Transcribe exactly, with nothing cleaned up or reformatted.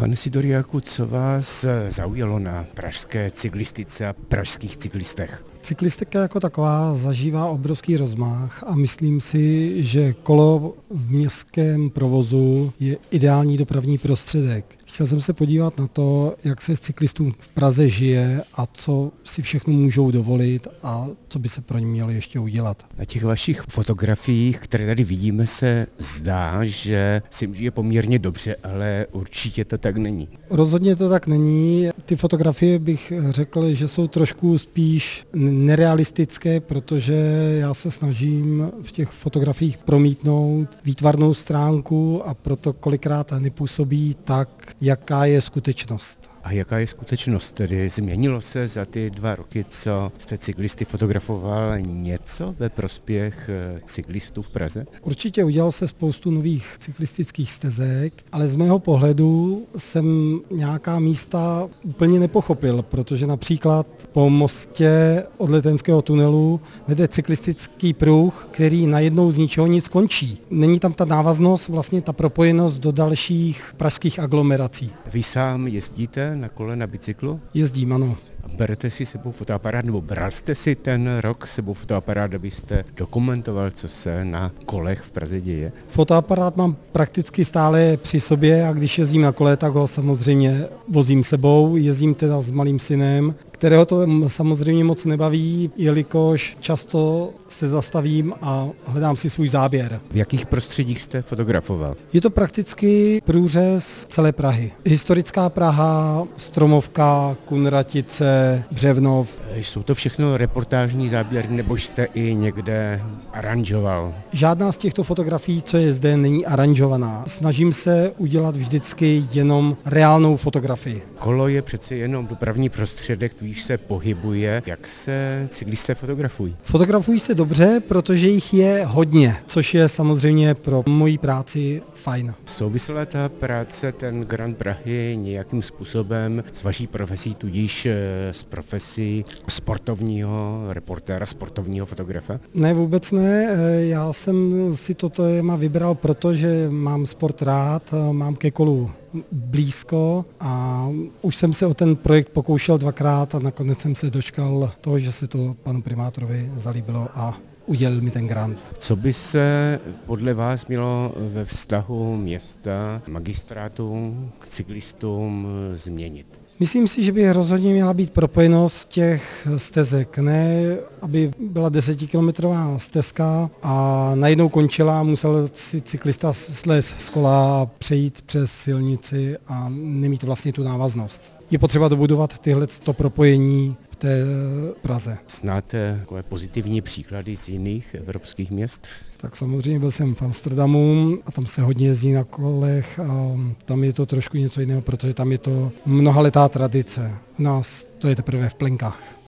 Pane Sidoriaku, co vás zaujalo na pražské cyklistice a pražských cyklistech? Cyklistika jako taková zažívá obrovský rozmach a myslím si, že kolo v městském provozu je ideální dopravní prostředek. Chtěl jsem se podívat na to, jak se cyklistům v Praze žije a co si všechno můžou dovolit a co by se pro ně mělo ještě udělat. Na těch vašich fotografiích, které tady vidíme, se zdá, že si žije poměrně dobře, ale určitě to tak není. Rozhodně to tak není. Ty fotografie bych řekl, že jsou trošku spíš nerealistické, protože já se snažím v těch fotografiích promítnout výtvarnou stránku a proto kolikrát nepůsobí tak, jaká je skutečnost. A jaká je skutečnost tedy? Změnilo se za ty dva roky, co jste cyklisty fotografoval, něco ve prospěch cyklistů v Praze? Určitě udělalo se spoustu nových cyklistických stezek, ale z mého pohledu jsem nějaká místa úplně nepochopil, protože například po mostě od Letenského tunelu vede cyklistický pruh, který najednou z ničeho nic končí. Není tam ta návaznost, vlastně ta propojenost do dalších pražských aglomerací. Vy sám jezdíte na kole, na bicyklu? Jezdím, ano. Berete si sebou fotoaparát, nebo bral jste si ten rok sebou fotoaparát, abyste dokumentoval, co se na kolech v Praze děje? Fotoaparát mám prakticky stále při sobě a když jezdím na kole, tak ho samozřejmě vozím sebou. Jezdím teda s malým synem, kterého to samozřejmě moc nebaví, jelikož často se zastavím a hledám si svůj záběr. V jakých prostředích jste fotografoval? Je to prakticky průřez celé Prahy. Historická Praha, Stromovka, Kunratice, Břevnov. Jsou to všechno reportážní záběry, nebo jste i někde aranžoval? Žádná z těchto fotografií, co je zde, není aranžovaná. Snažím se udělat vždycky jenom reálnou fotografii. Kolo je přece jenom dopravní prostředek, tudíž se pohybuje. Jak se cyklisté fotografují? Fotografují se dobře, protože jich je hodně, což je samozřejmě pro moji práci fajn. Souvisela ta práce, ten Grand Prahy, nějakým způsobem s vaší profesí, tudíž s profesí sportovního reportéra, sportovního fotografa? Ne, vůbec ne. Já jsem si toto téma vybral, protože mám sport rád, mám ke kolu blízko a už jsem se o ten projekt pokoušel dvakrát a nakonec jsem se dočkal toho, že se to panu primátorovi zalíbilo a udělil mi ten grant. Co by se podle vás mělo ve vztahu města, magistrátu k cyklistům změnit? Myslím si, že by rozhodně měla být propojenost těch stezek, ne aby byla desetikilometrová stezka a najednou končila a musel si cyklista slézt z kola a přejít přes silnici a nemít vlastně tu návaznost. Je potřeba dobudovat tyhle to propojení v té Praze. Znáte takové pozitivní příklady z jiných evropských měst? Tak samozřejmě byl jsem v Amsterdamu a tam se hodně jezdí na kolech a tam je to trošku něco jiného, protože tam je to mnohaletá tradice. U nás to je teprve v plenkách.